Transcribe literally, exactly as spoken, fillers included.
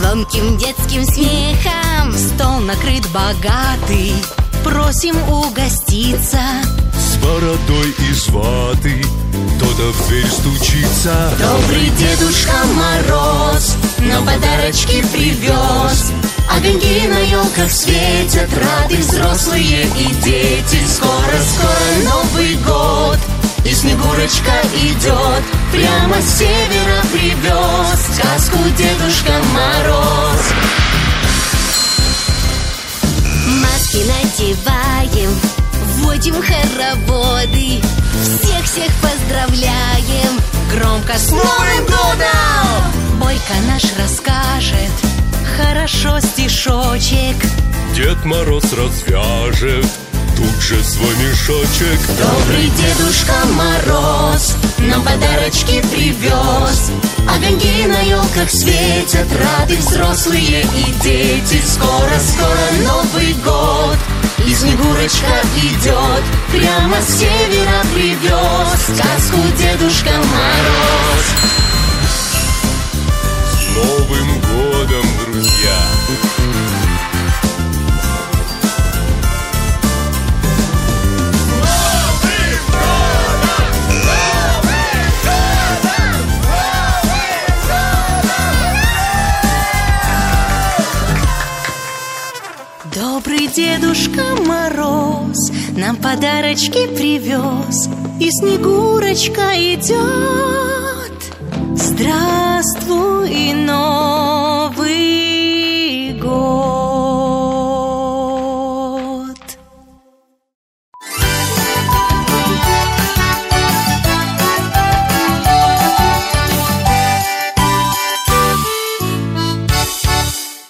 Звонким детским смехом стол накрыт богатый. Просим угоститься. С бородой из ваты кто-то в дверь стучится. Добрый Дедушка Мороз нам подарочки привез. Огоньки на елках светят, рады взрослые и дети. Скоро-скоро Новый год, и Снегурочка идет. Прямо с севера привез сказку Дедушка Мороз. Маски надеваем, вводим хороводы. Всех-всех поздравляем громко с Новым годом! Бойко наш расскажет хорошо стишочек. Дед Мороз развяжет тут же свой мешочек. Добрый Дедушка Мороз нам подарочки привез. Огоньки на елках светят, рады взрослые и дети. Скоро-скоро Новый год, и Снегурочка идет. Прямо с севера привез сказку Дедушка Мороз. С Новым годом, друзья! Добрый Дедушка Мороз нам подарочки привез, и Снегурочка идет. Здравствуй,